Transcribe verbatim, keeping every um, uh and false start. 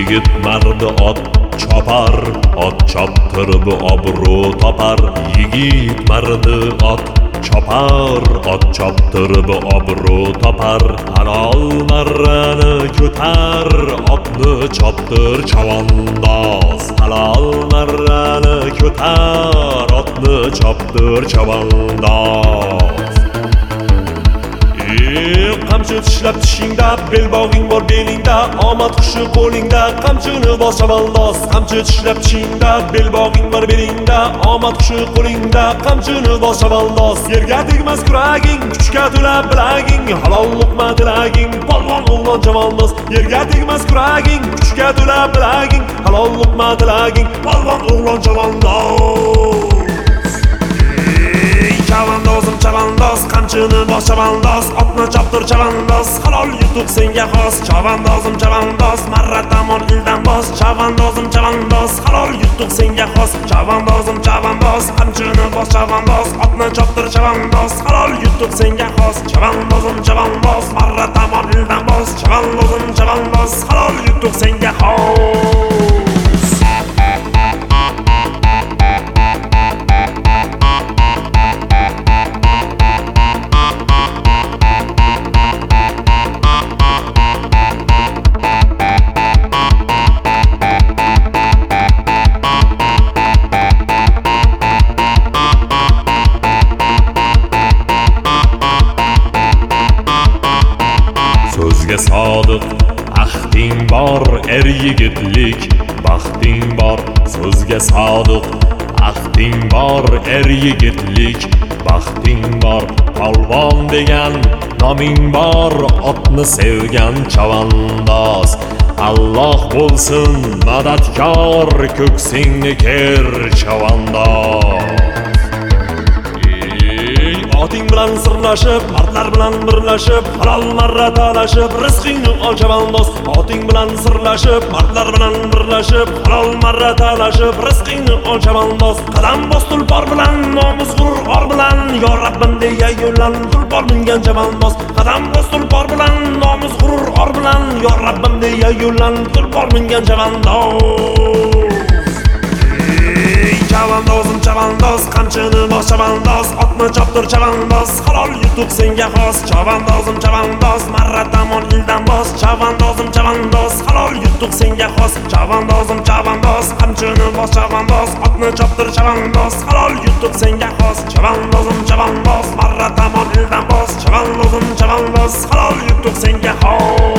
Yigit mardi ot chopar, ot choptirib obro' topar. Yigit mardi ot chopar, ot choptirib obro' topar. Halol marrani ko'tar, otni choptir chavandoz. Halol marrani ko'tar, otni choptir chavandoz. Qamchi tishlab tishingda, belbog'ing bor belingda, omad qushi qo'lingda, qamchini bos chavandoz. Qamchi tishlab tishingda, belbog'ing bor belingda, omad qushi qo'lingda, qamchini bos chavandoz. Yerga tegmas kuraging, kuchga to'la bilaging, halol luqma tilaging, polvon o'g'lon chavandoz. Yerga tegmas kuraging, kuchga to'la bilaging, halol luqma tilaging, polvon o'g'lon chavandoz. Chavandozim chavandoz, qamchini bos chavandoz, otni choptir chavandoz, halol yutuq senga xos. Chavandozim chavandoz, marra tamon ildan bos. Chavandozim chavandoz, halol yutuq senga xos. Chavandozim chavandoz, qamchini bos chavandoz, otni choptir chavandoz, halol yutuq senga xos. Chavandozim chavandoz, marra tamon ildan bos. Chavandozim chavandoz, halol yutuq senga xos. So'zga sodiq ahding bor, er yigitlik baxting bor. So'zga sodiq ahding bor, er yigitlik baxting bor. Polvon degan noming bor, otni sevgan chavandoz. Alloh bo'lsin madadkor, ko'ksingni ker chavandoz. Oting bilan sirlashib, mardlar bilan birlashib, halol marra talashib, rizqingni ol chavandoz. Oting bilan sirlashib, mardlar bilan birlashib, halol marra talashib, rizqingni ol chavandoz. Qadam bos tulpor bilan, nomus g'urur or bilan, yo Rabbim deya yo'llan tulpor mingan chavandoz. Qadam bos tulpor bilan, nomus g'urur or bilan, yo Rabbim deya yo'llan tulpor mingan chavandoz. Chavandozim chavandoz, qamchini bos chavandoz, otni choptir chavandoz, halol yutuq senga xos. Chavandozim chavandoz, marra tamon ildan bos. Chavandozim chavandoz, halol yutuq senga xos. Chavandozim chavandoz, qamchini bos chavandoz, otni choptir chavandoz, halol yutuq senga xos. Chavandozim chavandoz, marra tamon ildan bos. Chavandozim chavandoz, halol yutuq senga xos.